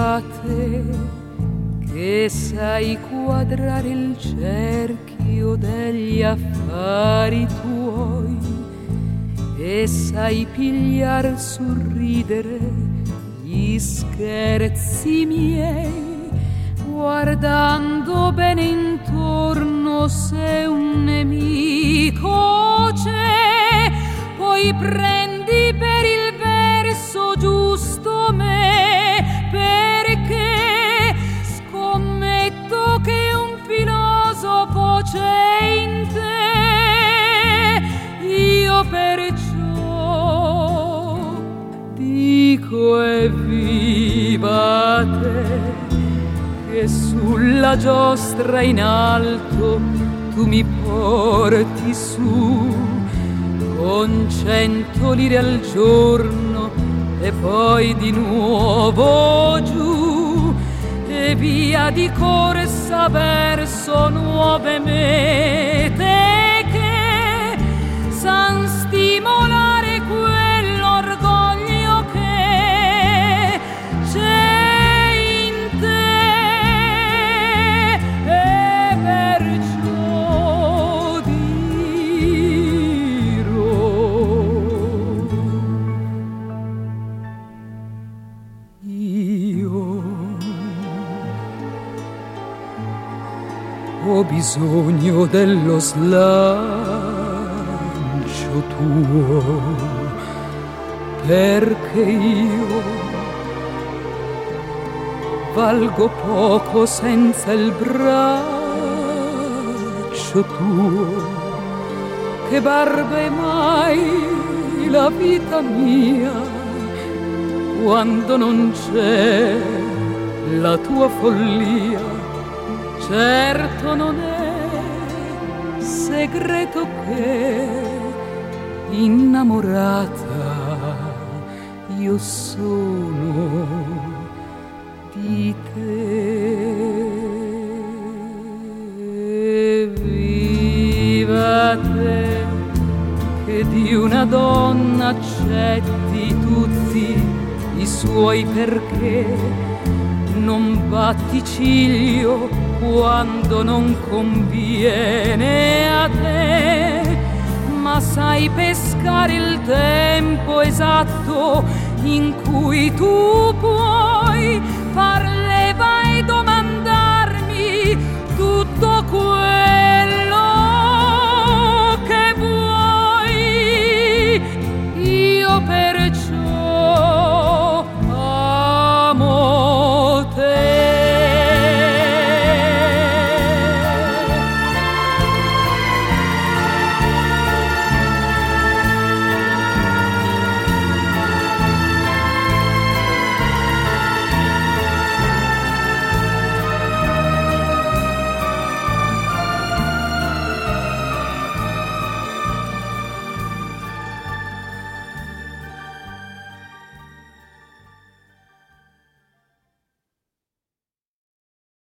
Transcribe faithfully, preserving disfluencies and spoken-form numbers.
Viva te che sai quadrare il cerchio degli affari tuoi e sai pigliar sul ridere gli scherzi miei, guardando bene intorno se un nemico c'è, poi prendi per il verso giusto me, perché scommetto che un filosofo c'è in te. Io perciò dico evviva te, che sulla giostra in alto tu mi porti su con cento lire al giorno e poi di nuovo giù, e via di corsa verso nuove mete che san stimolare quell'orgoglio che c'è in te, e perciò ho bisogno dello slancio tuo, perché io valgo poco senza il braccio tuo. Che barba è mai la vita mia quando non c'è la tua follia. Certo non è segreto che innamorata io sono di te. Viva te che di una donna accetti tutti i suoi perché, non batti ciglio quando non conviene a te, ma sai pescare il tempo esatto in cui tu puoi far leva e domandarmi tutto quello